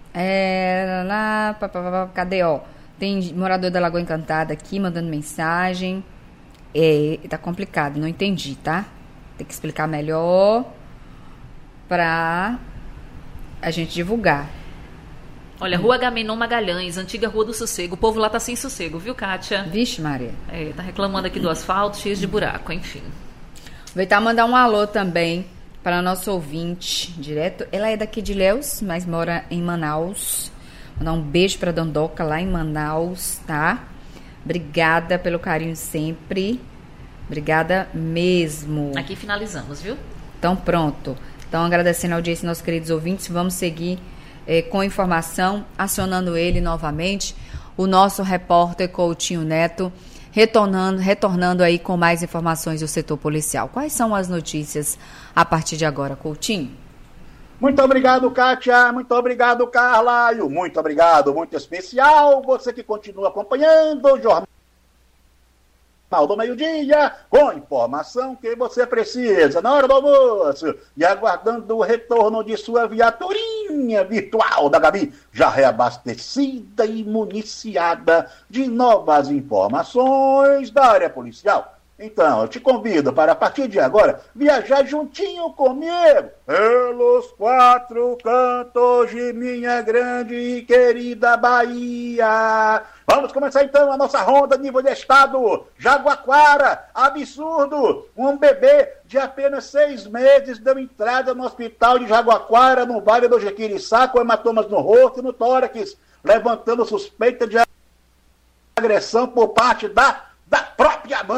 Cadê, ó? Tem morador da Lagoa Encantada aqui mandando mensagem. Tá complicado, não entendi, tá? Tem que explicar melhor pra a gente divulgar. Olha, Rua Agamenon Magalhães, antiga Rua do Sossego. O povo lá tá sem sossego, viu, Kátia? Vixe, Maria. Tá reclamando aqui do asfalto, cheio de buraco, enfim. Aproveitar e mandar um alô também para nosso ouvinte direto. Ela é daqui de Ilhéus, mas mora em Manaus. Mandar um beijo para Dondoca lá em Manaus, tá? Obrigada pelo carinho sempre. Obrigada mesmo. Aqui finalizamos, viu? Então, pronto. Então, agradecendo a audiência dos nossos queridos ouvintes, vamos seguir com informação, acionando ele novamente, o nosso repórter Coutinho Neto, retornando aí com mais informações do setor policial. Quais são as notícias a partir de agora, Coutinho? Muito obrigado, Kátia. Muito obrigado, Carla. E muito obrigado, muito especial, você que continua acompanhando o Jornal do Meio-Dia, com informação que você precisa na hora do almoço e aguardando o retorno de sua viaturinha virtual da Gabi, já reabastecida e municiada de novas informações da área policial. Então, eu te convido para, a partir de agora, viajar juntinho comigo pelos 4 cantos de minha grande e querida Bahia. Vamos começar, então, a nossa ronda nível de estado. Jaguaquara, absurdo. Um bebê de apenas 6 meses deu entrada no hospital de Jaguaquara, no Vale do Jequiriçá, com hematomas no rosto e no tórax, levantando suspeita de agressão por parte da própria mãe.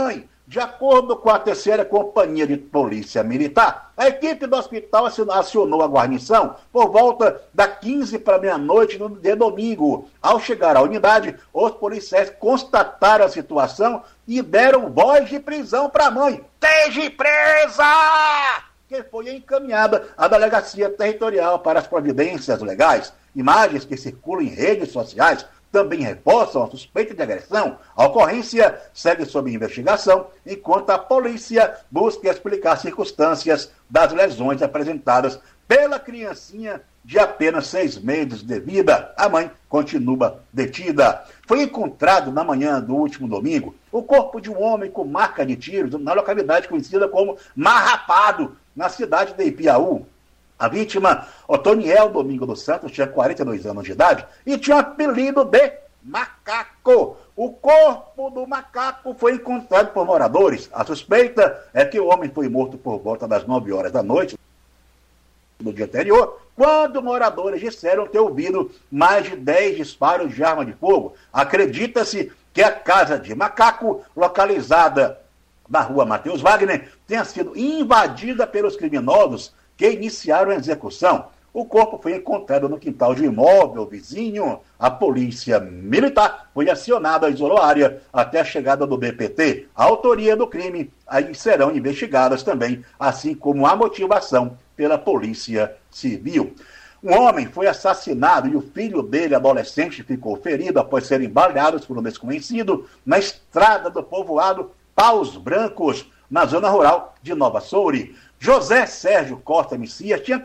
De acordo com a 3ª Companhia de Polícia Militar, a equipe do hospital acionou a guarnição por volta da 15 para meia-noite de domingo. Ao chegar à unidade, os policiais constataram a situação e deram voz de prisão para a mãe. Esteja presa! Que foi encaminhada à delegacia territorial para as providências legais. Imagens que circulam em redes sociais também reforçam a suspeita de agressão. A ocorrência segue sob investigação, enquanto a polícia busca explicar as circunstâncias das lesões apresentadas pela criancinha de apenas 6 meses de vida. A mãe continua detida. Foi encontrado na manhã do último domingo o corpo de um homem com marca de tiros na localidade conhecida como Marrapado, na cidade de Ipiaú. A vítima, Otoniel Domingo dos Santos, tinha 42 anos de idade e tinha apelido de Macaco. O corpo do macaco foi encontrado por moradores. A suspeita é que o homem foi morto por volta das 9 horas da noite no dia anterior, quando moradores disseram ter ouvido mais de 10 disparos de arma de fogo. Acredita-se que a casa de Macaco, localizada na rua Matheus Wagner, tenha sido invadida pelos criminosos que iniciaram a execução. O corpo foi encontrado no quintal de um imóvel vizinho. A polícia militar foi acionada, isolou a área até a chegada do BPT. A autoria do crime aí serão investigadas também, assim como a motivação pela polícia civil. Um homem foi assassinado e o filho dele, adolescente, ficou ferido após serem baleados por um desconhecido na estrada do povoado Paus Brancos, na zona rural de Nova Soure. José Sérgio Costa Messias tinha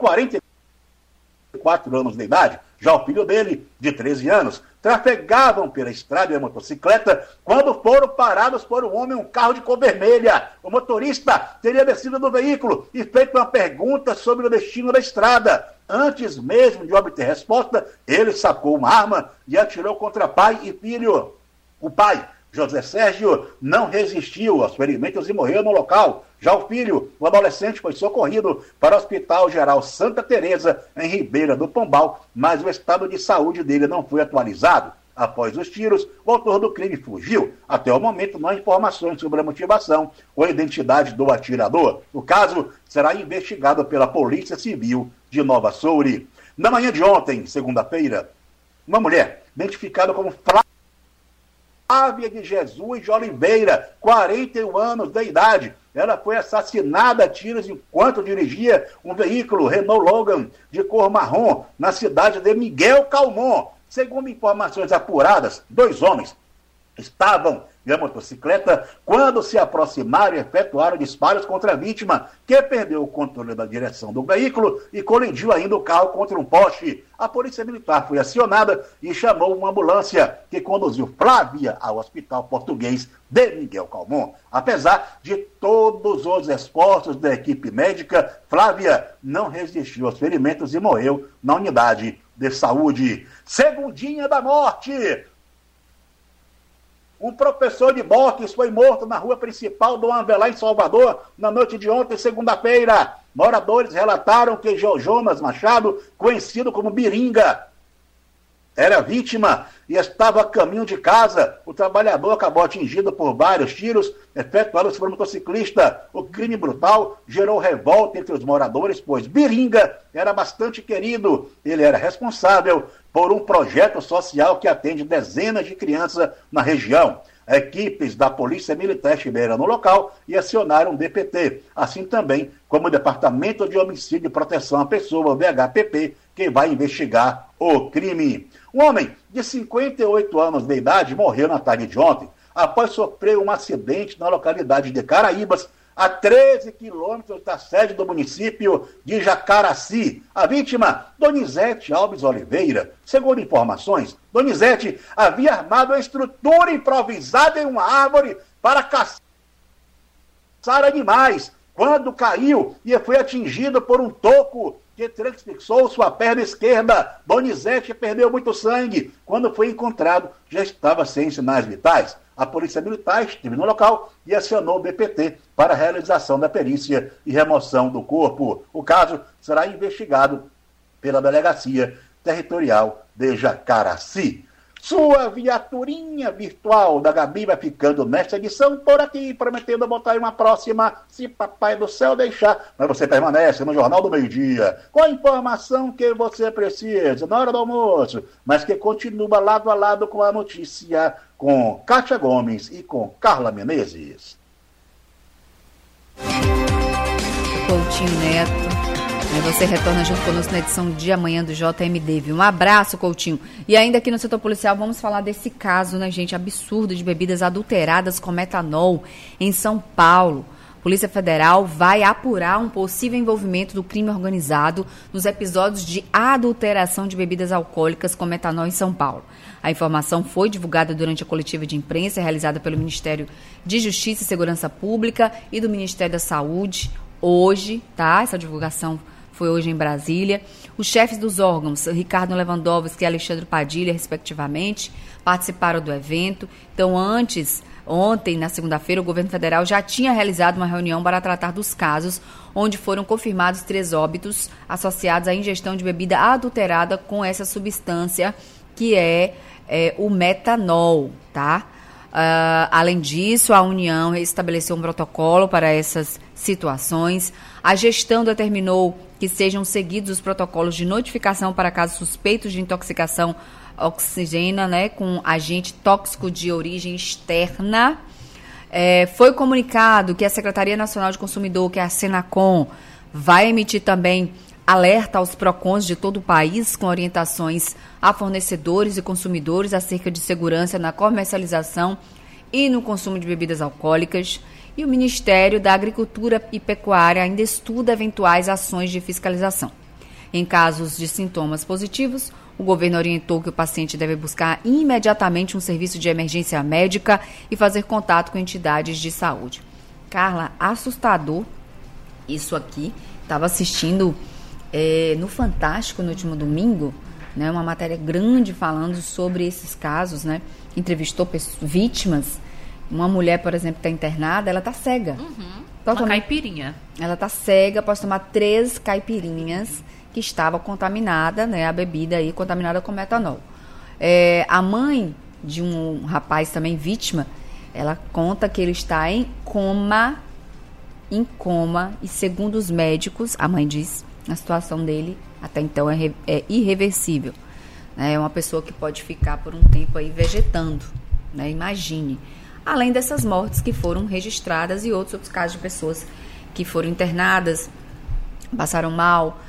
44 anos de idade. Já o filho dele, de 13 anos, trafegavam pela estrada de motocicleta quando foram parados por um homem em um carro de cor vermelha. O motorista teria descido do veículo e feito uma pergunta sobre o destino da estrada. Antes mesmo de obter resposta, ele sacou uma arma e atirou contra pai e filho. O pai, José Sérgio, não resistiu aos ferimentos e morreu no local. Já o filho, o adolescente, foi socorrido para o Hospital Geral Santa Teresa, em Ribeira do Pombal, mas o estado de saúde dele não foi atualizado. Após os tiros, o autor do crime fugiu. Até o momento, não há informações sobre a motivação ou a identidade do atirador. O caso será investigado pela Polícia Civil de Nova Soure. Na manhã de ontem, segunda-feira, uma mulher, identificada como Flávia de Jesus de Oliveira, 41 anos de idade. Ela foi assassinada a tiros enquanto dirigia um veículo Renault Logan de cor marrom na cidade de Miguel Calmon. Segundo informações apuradas, 2 homens estavam em motocicleta quando se aproximaram e efetuaram disparos contra a vítima, que perdeu o controle da direção do veículo e colidiu ainda o carro contra um poste. A polícia militar foi acionada e chamou uma ambulância que conduziu Flávia ao Hospital Português de Miguel Calmon. Apesar de todos os esforços da equipe médica, Flávia não resistiu aos ferimentos e morreu na unidade de saúde. Segundinha da morte. Um professor de boxe foi morto na rua principal do Avelar, em Salvador, na noite de ontem, segunda-feira. Moradores relataram que Jonas Machado, conhecido como Biringa, era vítima e estava a caminho de casa. O trabalhador acabou atingido por vários tiros efetuados por um motociclista. O crime brutal gerou revolta entre os moradores, pois Biringa era bastante querido. Ele era responsável por um projeto social que atende dezenas de crianças na região. Equipes da Polícia Militar estiveram no local e acionaram o DPT, assim também como o Departamento de Homicídio e Proteção à Pessoa, o DHPP, que vai investigar o crime. Um homem de 58 anos de idade morreu na tarde de ontem após sofrer um acidente na localidade de Caraíbas, a 13 quilômetros da sede do município de Jacaraci. A vítima, Donizete Alves Oliveira. Segundo informações, Donizete havia armado uma estrutura improvisada em uma árvore para caçar animais, quando caiu e foi atingido por um toco que transfixou sua perna esquerda. Donizete perdeu muito sangue. Quando foi encontrado, já estava sem sinais vitais. A Polícia Militar esteve no local e acionou o BPT para a realização da perícia e remoção do corpo. O caso será investigado pela Delegacia Territorial de Jacaraci. Sua viaturinha virtual da Gabi vai ficando nesta edição por aqui, prometendo botar uma próxima, se Papai do Céu deixar. Mas você permanece no Jornal do Meio-Dia, com a informação que você precisa na hora do almoço, mas que continua lado a lado com a notícia, com Kátia Gomes e com Carla Menezes. Coutinho Neto. Você retorna junto conosco na edição de amanhã do JMD, viu? Um abraço, Coutinho. E ainda aqui no setor policial, vamos falar desse caso, né, gente, absurdo de bebidas adulteradas com metanol em São Paulo. Polícia Federal vai apurar um possível envolvimento do crime organizado nos episódios de adulteração de bebidas alcoólicas com metanol em São Paulo. A informação foi divulgada durante a coletiva de imprensa realizada pelo Ministério de Justiça e Segurança Pública e do Ministério da Saúde hoje, tá? Essa divulgação foi hoje em Brasília. Os chefes dos órgãos, Ricardo Lewandowski e Alexandre Padilha, respectivamente, participaram do evento. Então, ontem, na segunda-feira, o governo federal já tinha realizado uma reunião para tratar dos casos onde foram confirmados 3 óbitos associados à ingestão de bebida adulterada com essa substância que é o metanol, tá? Além disso, a União estabeleceu um protocolo para essas situações. A gestão determinou que sejam seguidos os protocolos de notificação para casos suspeitos de intoxicação oxigênio, né, com agente tóxico de origem externa. Foi comunicado que a Secretaria Nacional de Consumidor, que é a Senacom, vai emitir também alerta aos PROCONs de todo o país com orientações a fornecedores e consumidores acerca de segurança na comercialização e no consumo de bebidas alcoólicas. E o Ministério da Agricultura e Pecuária ainda estuda eventuais ações de fiscalização. Em casos de sintomas positivos, o governo orientou que o paciente deve buscar imediatamente um serviço de emergência médica e fazer contato com entidades de saúde. Carla, assustador isso aqui. Estava assistindo no Fantástico no último domingo, né, uma matéria grande falando sobre esses casos, né? Entrevistou vítimas. Uma mulher, por exemplo, está internada, ela está cega. Uma caipirinha. Ela está cega após tomar 3 caipirinhas que estava contaminada, né, a bebida aí contaminada com metanol. A mãe de um rapaz também vítima, ela conta que ele está em coma, e segundo os médicos, a mãe diz, a situação dele até então é irreversível. É uma pessoa que pode ficar por um tempo aí vegetando, né, imagine. Além dessas mortes que foram registradas e outros casos de pessoas que foram internadas, passaram mal,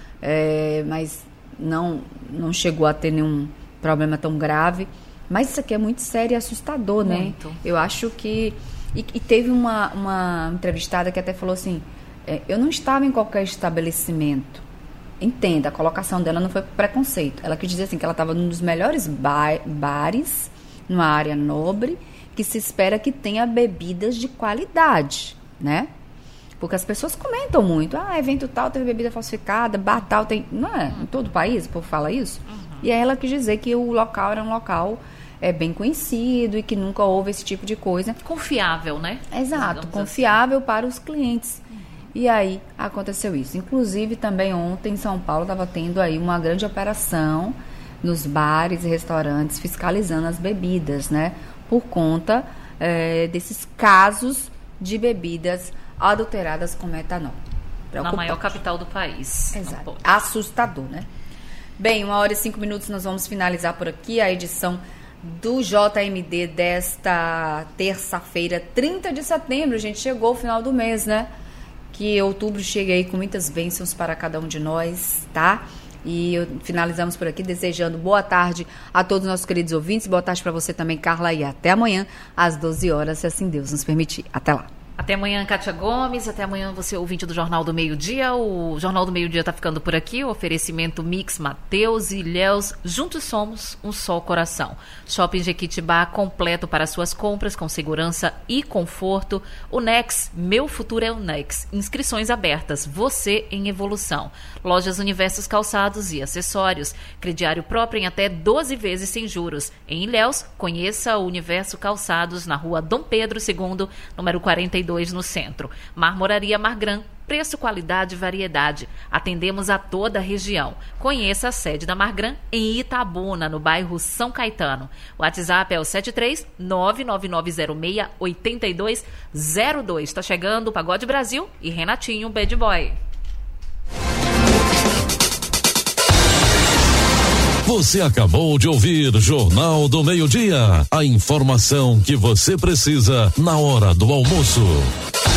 mas não chegou a ter nenhum problema tão grave. Mas isso aqui é muito sério e assustador, muito, né? Eu acho que... E teve uma entrevistada que até falou assim, eu não estava em qualquer estabelecimento. Entenda, a colocação dela não foi preconceito. Ela quis dizer assim, que ela estava num dos melhores bares, numa área nobre, que se espera que tenha bebidas de qualidade, né? Porque as pessoas comentam muito. Evento tal teve bebida falsificada, bar tal tem... Não é? Em todo o país o povo fala isso. E aí ela quis dizer que o local era um local bem conhecido e que nunca houve esse tipo de coisa. Confiável, né? Exato, confiável assim para os clientes. E aí aconteceu isso. Inclusive também ontem em São Paulo estava tendo aí uma grande operação nos bares e restaurantes fiscalizando as bebidas, né? Por conta desses casos de bebidas adulteradas com metanol. Na maior capital do país. Exato. Assustador, né? Bem, 1h05, nós vamos finalizar por aqui a edição do JMD desta terça-feira, 30 de setembro. Gente, chegou o final do mês, né? Que outubro chegue aí com muitas bênçãos para cada um de nós, tá? E finalizamos por aqui desejando boa tarde a todos os nossos queridos ouvintes. Boa tarde para você também, Carla, e até amanhã às 12 horas, se assim Deus nos permitir. Até lá. Até amanhã, Kátia Gomes. Até amanhã, você ouvinte do Jornal do Meio-Dia. O Jornal do Meio-Dia está ficando por aqui. O oferecimento Mix Mateus e Ilhéus. Juntos somos um só coração. Shopping Jequitibá completo para suas compras com segurança e conforto. O Nex, meu futuro é o Nex. Inscrições abertas. Você em evolução. Lojas Universos Calçados e Acessórios. Crediário próprio em até 12 vezes sem juros. Em Ilhéus, conheça o Universo Calçados na rua Dom Pedro II, número 42, no centro. Marmoraria Margran, Preço, qualidade e variedade. Atendemos a toda a região. Conheça a sede da Margran em Itabuna, no bairro São Caetano. O WhatsApp é o 73-99906-8202. Está chegando o Pagode Brasil e Renatinho Bad Boy. Você acabou de ouvir Jornal do Meio-Dia. A informação que você precisa na hora do almoço.